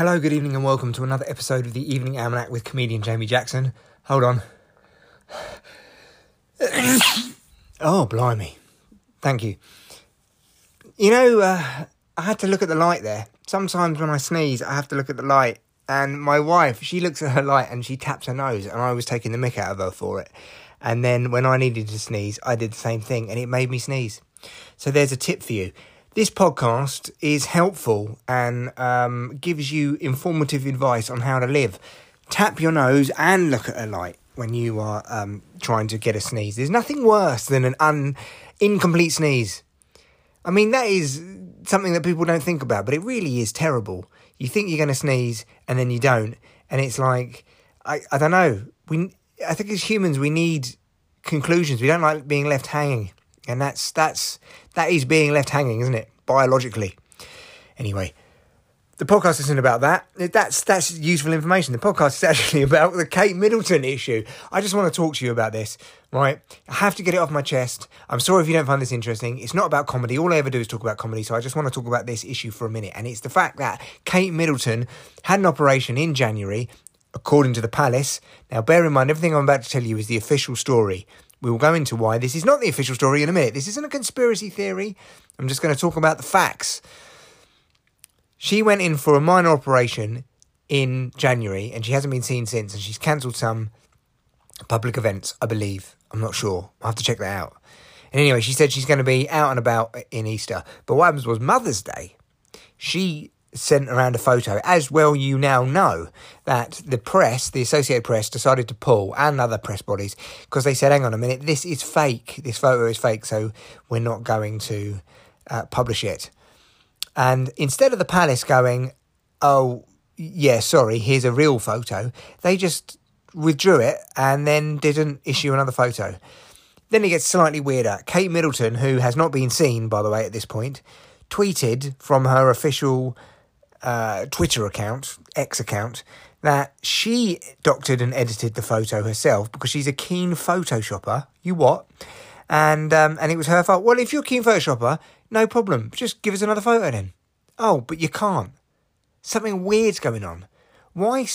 Hello, good evening and welcome to another episode of the Evening Almanac with comedian Jamie Jackson. Hold on. Oh, blimey. Thank you. You know, I had to look at the light there. Sometimes when I sneeze, I have to look at the light. And my wife, she looks at her light and she taps her nose, and I was taking the mick out of her for it. And then when I needed to sneeze, I did the same thing and it made me sneeze. So there's a tip for you. This podcast is helpful and gives you informative advice on how to live. Tap your nose and look at a light when you are trying to get a sneeze. There's nothing worse than an incomplete sneeze. I mean, that is something that people don't think about, but it really is terrible. You think you're going to sneeze and then you don't. And it's like, I don't know. I think as humans, we need conclusions. We don't like being left hanging. And that is being left hanging, isn't it? Biologically. Anyway, the podcast isn't about that. That's useful information. The podcast is actually about the Kate Middleton issue. I just want to talk to you about this, right? I have to get it off my chest. I'm sorry if you don't find this interesting. It's not about comedy. All I ever do is talk about comedy, so I just want to talk about this issue for a minute. And it's the fact that Kate Middleton had an operation in January, according to the Palace. Now, bear in mind, everything I'm about to tell you is the official story. We will go into why this is not the official story in a minute. This isn't a conspiracy theory. I'm just going to talk about the facts. She went in for a minor operation in January and she hasn't been seen since, and she's cancelled some public events, I believe. I'm not sure. I'll have to check that out. And anyway, she said she's going to be out and about in Easter. But what happens was Mother's Day, she sent around a photo, as well you now know, that the press, the Associated Press, decided to pull, and other press bodies, because they said, hang on a minute, this is fake, this photo is fake, so we're not going to publish it. And instead of the Palace going, oh, yeah, sorry, here's a real photo, they just withdrew it and then didn't issue another photo. Then it gets slightly weirder. Kate Middleton, who has not been seen, by the way, at this point, tweeted from her official Twitter account, X account, that she doctored and edited the photo herself because she's a keen photoshopper. You what? And it was her fault. Well, if you're a keen photoshopper, no problem. Just give us another photo then. Oh, but you can't. Something weird's going on. Why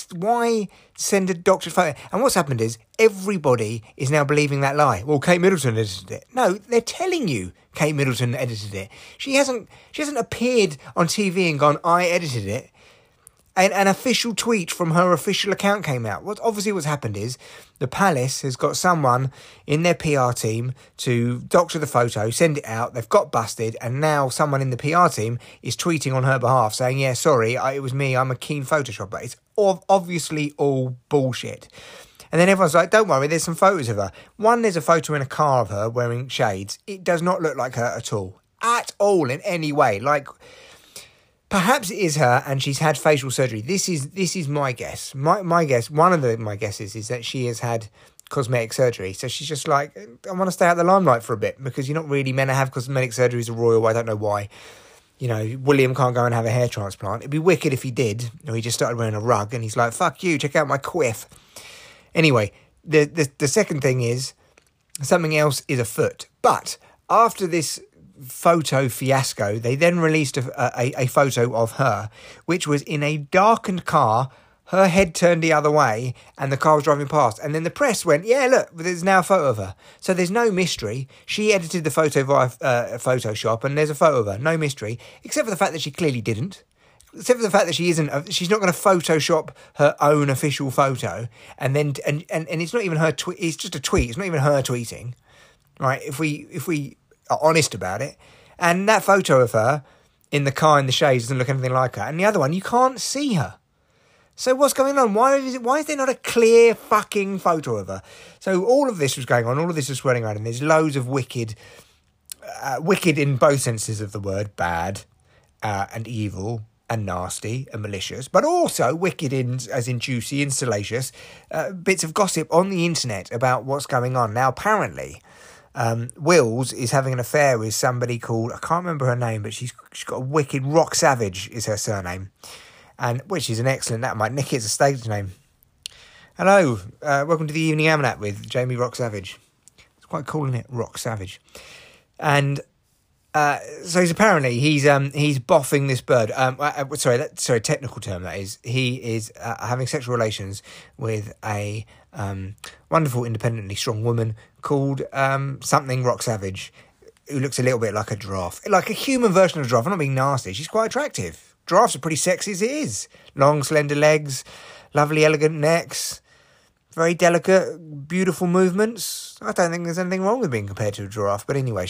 send a doctored photo? And what's happened is everybody is now believing that lie. Well, Kate Middleton edited it. No, they're telling you Kate Middleton edited it. She hasn't appeared on TV and gone, I edited it. An official tweet from her official account came out. What's happened is the Palace has got someone in their PR team to doctor the photo, send it out. They've got busted, and now someone in the PR team is tweeting on her behalf saying, yeah, sorry, it was me. I'm a keen photoshopper. It's obviously all bullshit. And then everyone's like, don't worry, there's some photos of her. One, there's a photo in a car of her wearing shades. It does not look like her at all. At all, in any way. Like, perhaps it is her and she's had facial surgery. This is my guess. My guess, one of my guesses is that she has had cosmetic surgery. So she's just like, I want to stay out the limelight for a bit because you're not really meant to have cosmetic surgery as a royal. I don't know why. You know, William can't go and have a hair transplant. It'd be wicked if he did. Or he just started wearing a rug and he's like, fuck you, check out my quiff. Anyway, the second thing is something else is afoot. But after this photo fiasco, they then released a photo of her, which was in a darkened car, her head turned the other way, and the car was driving past. And then the press went, yeah, look, there's now a photo of her. So there's no mystery. She edited the photo via Photoshop, and there's a photo of her. No mystery, except for the fact that she clearly didn't. Except for the fact that she's not going to Photoshop her own official photo, and it's not even her tweet. It's just a tweet. It's not even her tweeting, right? If we are honest about it, and that photo of her in the car in the shades doesn't look anything like her, and the other one you can't see her. So what's going on? Why is there not a clear fucking photo of her? So all of this was going on. All of this was swirling around, and there's loads of wicked in both senses of the word, bad and evil and nasty and malicious, but also wicked as in juicy and salacious bits of gossip on the internet about what's going on. Now, apparently, Wills is having an affair with somebody called, I can't remember her name, but she's got a wicked, Rock Savage is her surname, and which is an excellent, that might nick it as a stage name. Hello, welcome to the Evening Almanac with Jamie Rock Savage. It's quite cool, isn't it? Rock Savage. And So he's boffing this bird. Sorry, technical term that is. He is having sexual relations with a wonderful, independently strong woman called something Rock Savage, who looks a little bit like a giraffe, like a human version of a giraffe. I'm not being nasty. She's quite attractive. Giraffes are pretty sexy as it is. Long, slender legs, lovely, elegant necks. Very delicate, beautiful movements. I don't think there's anything wrong with being compared to a giraffe. But anyway,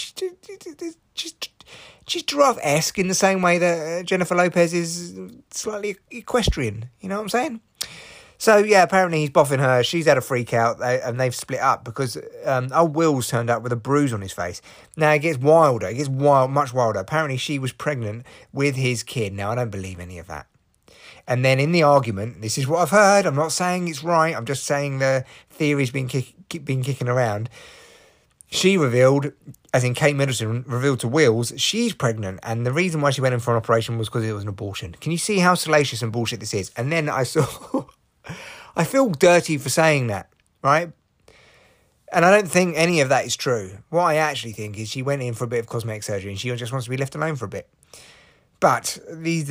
she's giraffe-esque in the same way that Jennifer Lopez is slightly equestrian. You know what I'm saying? So, yeah, apparently he's boffing her. She's had a freak out, and they've split up because old Will's turned up with a bruise on his face. Now, it gets wilder. It gets much wilder. Apparently, she was pregnant with his kid. Now, I don't believe any of that. And then in the argument, this is what I've heard. I'm not saying it's right. I'm just saying the theory's been kicking around. She revealed, as in Kate Middleton revealed to Wills, she's pregnant. And the reason why she went in for an operation was because it was an abortion. Can you see how salacious and bullshit this is? And then I saw... I feel dirty for saying that, right? And I don't think any of that is true. What I actually think is she went in for a bit of cosmetic surgery and she just wants to be left alone for a bit. But this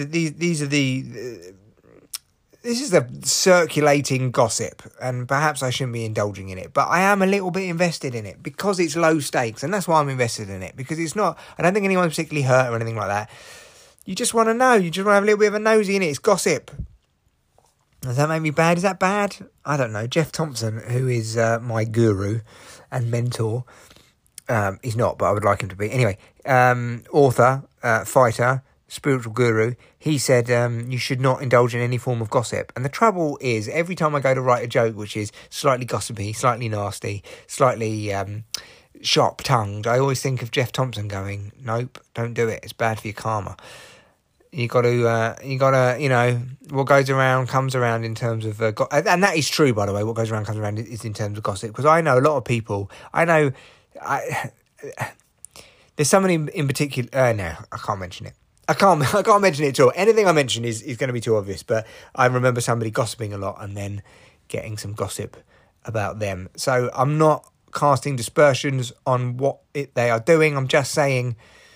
is the circulating gossip, and perhaps I shouldn't be indulging in it, but I am a little bit invested in it because it's low stakes, and that's why I'm invested in it, because it's not, I don't think anyone's particularly hurt or anything like that. You just want to know, you just want to have a little bit of a nosy in it. It's gossip. Does that make me bad? Is that bad? I don't know. Jeff Thompson, who is my guru and mentor, he's not, but I would like him to be. Anyway, author, fighter, spiritual guru, he said you should not indulge in any form of gossip. And the trouble is, every time I go to write a joke which is slightly gossipy, slightly nasty, slightly sharp-tongued, I always think of Jeff Thompson going, nope, don't do it, it's bad for your karma. You got to, you know, what goes around comes around in terms of, and that is true, by the way, what goes around comes around is in terms of gossip, because I know a lot of people, there's somebody in particular, no, I can't mention it. I can't mention it at all. Anything I mention is going to be too obvious, but I remember somebody gossiping a lot and then getting some gossip about them. So I'm not casting dispersions on what they are doing. I'm just saying,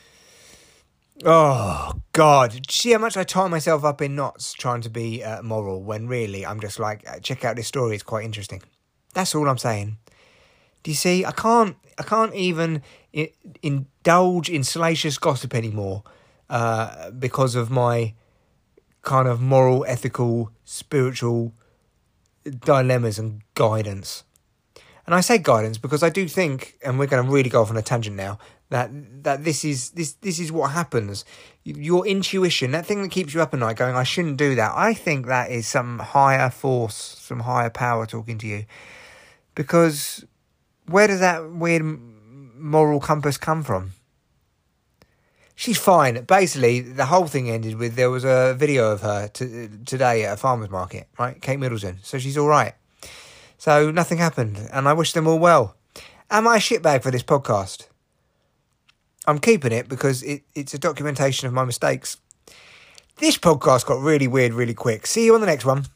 oh, God, see how much I tie myself up in knots trying to be moral when really I'm just like, check out this story, it's quite interesting. That's all I'm saying. Do you see? I can't even indulge in salacious gossip anymore because of my kind of moral, ethical, spiritual dilemmas and guidance. And I say guidance because I do think, and we're going to really go off on a tangent now, that this is what happens. Your intuition, that thing that keeps you up at night going, I shouldn't do that. I think that is some higher force, some higher power talking to you. Because where does that weird moral compass come from? She's fine. Basically, the whole thing ended with, there was a video of her today at a farmer's market, right? Kate Middleton. So she's all right. So nothing happened, and I wish them all well. Am I a shitbag for this podcast? I'm keeping it because it's a documentation of my mistakes. This podcast got really weird really quick. See you on the next one.